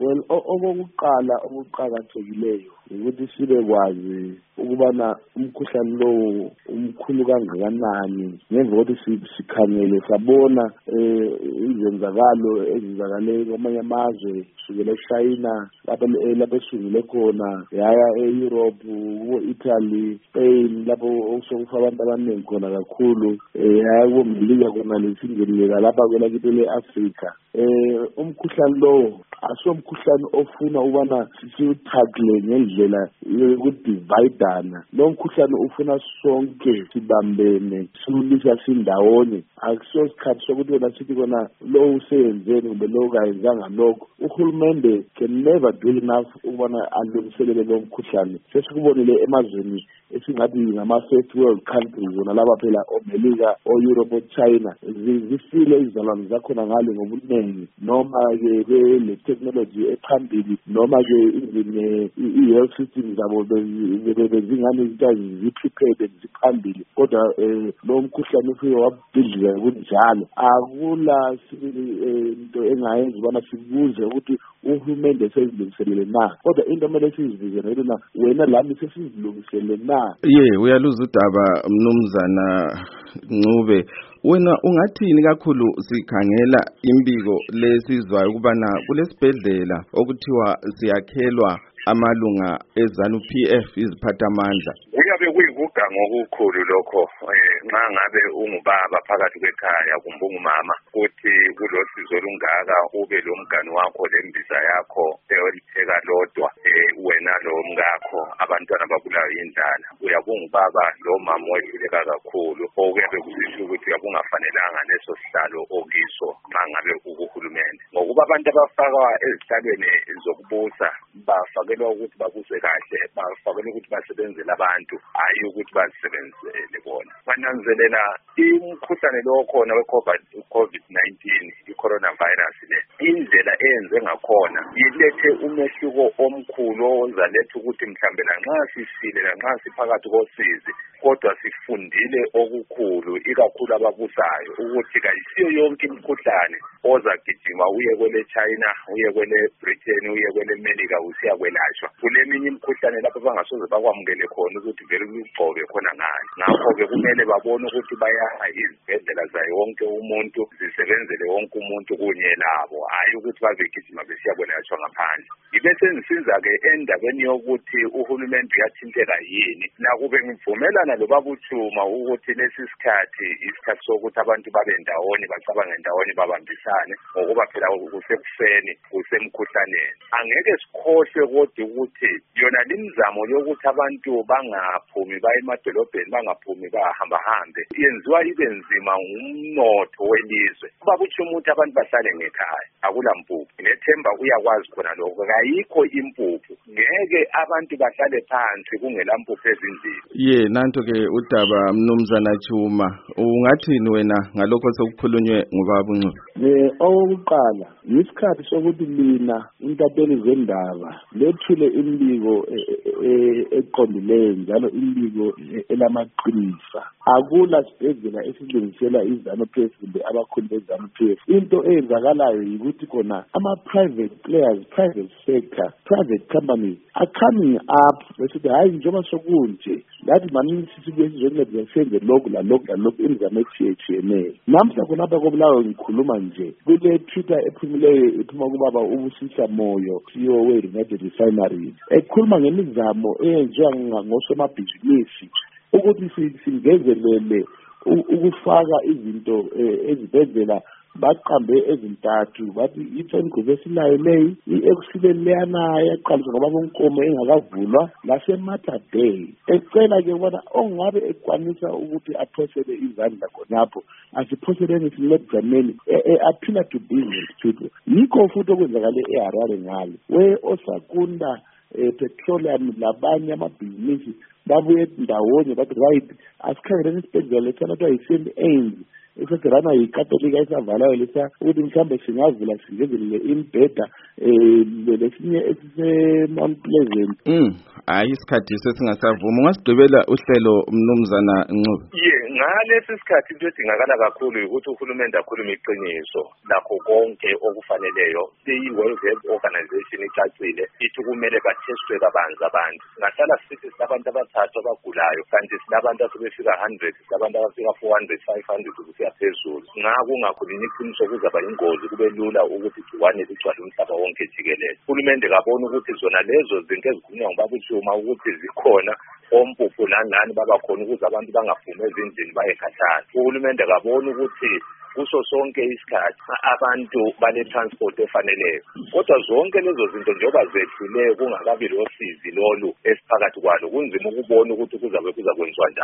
Well, okuqakathekileyo ukuthi sibe kwazi ukubana umkhuhlane lo umkhulu kangakanani ngemva kokuthi sikhangele sabona izenzakalo ezizakale kwamanye amazwe kusukela eChina lapho esungule khona yaya eEurope, Italy, Spain lapho okusokufa abantu abaningi khona kakhulu yaya kuMelika khona lesingenile lapha kwelakithi leAfrika. Umkhuhlane lo asomkhuhlane ofuna ubana siwutackle ngendlela yokudividana. Lo mkhuhlane ufuna sonke sibambene siwulisa sindawonye. Akuso isikhathi sokuthi wena sithi kona lo usenzeni kumbe lo kayenzanga lokho. Uhulumende can never do enough ubana alungiselele lo mkhuhlane. Sesikubonile emazweni esingathi ngama-first world countries wona laba phela oMelika, o-Europe, o-China zifile izizalwane zakhona ngale ngobuningi noma-ke le technology ephambili noma-ke even i-health system zabo bezingane zi-prepared ziphambili kodwa lo mkhuhlane ufike wabhidlika kunjalo. Akula into engayenza ubana sibuze ukuthi uhulumende sezilungiselele na kodwa into kumele sizibuze na wena lami sesizilungisele na. Uyaluza udaba Mnumzana Ncube. Wena ungathini kakhulu sikhangela imbiko lesizwayo ukubana kulesibhedlela okuthiwa siyakhelwa amalunga eZANU-PF iziphathamandla? Kuyabe kuyikugango okukhulu lokho nxa ngabe ungubaba phakathi kwekhaya kumbe ungumama kuthi kulosizo olungaka ube lo mngane wakho lembiza yakho elitheka lodwa wena lo mngakho abantwana babulawa indlala. Uyabungubaba lo mama wehluleka kakhulu okuyabe kusisho ukuthi uyakungafanelanga leso sihlalo okiso nxa ngabe ukuhulumende ngokuba abantu abafakwa ezihlalweni zokubusa bafakelwa ukuthi babuse kahle, bafakelwa ukuthi basebenzele abantu hayi ukuthi bazisebenzele bona. Bananzelela imkhuhlane lo khona we-COVID-19 i-coronavirus le indlela eyenze ngakhona ilethe umehluko omkhulu ozaletha ukuthi mhlambe lanxa sisile lanxa siphakathi kosizi kodwa sifundile okukhulu ikakhulu ababusayo ukuthi kayisiyo yonke imikhuhlane ozagijima uye kwele China uye kwele Britain uye kwele America usiya kwelashwa. Kuleminye imikhuhlane lapho bangasoze bakwamukele khona ukuthi vele ugcobe khona ngani. Ngakho-ke kumele babone ukuthi bayaya izibhedlela zayo wonke umuntu zisebenzele wonke umuntu kunye labo hayi ukuthi babegijima besiya kwelashwa ngaphandle. Ibese nisiza-ke endabeni yokuthi uhulumende uyathinteka yini nakube ngivumelana lobaba uChuma ukuthi lesi sikhathi isikhathi sokuthi abantu babe ndawonye bacabange ndawonye babambisane ngokuba phela kusekufeni kusemkhuhlaneni. Angeke sikhohle kodwa ukuthi yona limizamo yokuthi abantu bangaphumi baye emadolobheni bangaphumi bahambe yenziwa ibe nzima ngumnotho welizwe. Ubaba uChuma ukuthi abantu bahlale ngekhaya akula mpuphu nethemba uyakwazi khona lokho kayikho impuphu ngeke abantu bahlale phansi kungela mpuphu ezindlini. Nanto-ke udaba Mnumzana Chuma ungathini wena ngalokho sokukhulunywe ngubaba uNcube? Okokuqala yisikhathi sokuthi lina intatheli zendaba lethule imbiko eqondileyo njalo imbiko elamaqiniso. Akula sibhedlela esilungisela iZANU-PF kumbe abakhulu beZANU-PF. Into eyenzakalayo yikuthi khona ama-private players, private sector, private companies are coming up besithi hayi njengoba sokunje lathi mani sisibuye sizoncedisa senze lokhu lalokhu imizamo etshiyeneyo. Namhla khonapha kobulawo ngikhuluma nje kule Twitter ephumileyo iphuma kubaba uBusisa Moyo CEO we-United Refineries ekhuluma ngemizamo eyenziwa ngosomabhizinisi ukuthi singezelele ukufaka izinto ezibhedlela baqambe ezintathu bathi ithengwe esilayo leyi ekusileni leyana yaqaliswa ngoba bonkomo engakavulwa laseMatha Bay ecela ke ubona ongabe ekwanisa ukuthi aphosele izandla khonapho asiphoseleni siledzameni aphila to business people. Yikho futhi okwenzakale eHarare ngalo we osakunda petroleum labanye amabhizinisi babuye ndawonye bathi right asikhangeleni isibhedlela lesana yi-St. Anne's esesirana yikatolika esavalayo lesa ukuthi mhlawumbe singavula singezelele imbheda lesinye esise-Mount Pleasant. hayi isikhathi sesingasavuma. Ungasigqibela uhlelo Mnumzana Ncube? Ngalesi sikhathi into edingakala kakhulu ukuthi uhulumende akhulume iqiniso lakho konke okufaneleyo. I-World Health Organization icacile ithi kumele bathestwe kabanzi abantu. Ngahlala sithi silabantu abathathu abagulayo kanti silabantu asebefika 100, silabantu abafika 400, 500 ukuya phezulu. Kungakhulunywa iqiniso kuzaba ingozi, kube lula ukuthi igciwane ligcwale umhlaba wonke jikelele. Uhulumende kabona ukuthi zona lezo zinto ezikhulunywa ngubaba uJuma ukuthi zikhona ompuphu nani babakhona ukuze abantu bangaphumi ezindlini baye khatshana. Uhulumende kabona ukuthi kuso sonke isikhathi abantu bane-transport efaneleyo. Kodwa zonke lezo zinto njengoba zehlule kungakabi losizi lolu esiphakathi kwalo, kunzima ukubona ukuthi kuza kwenziwa njani.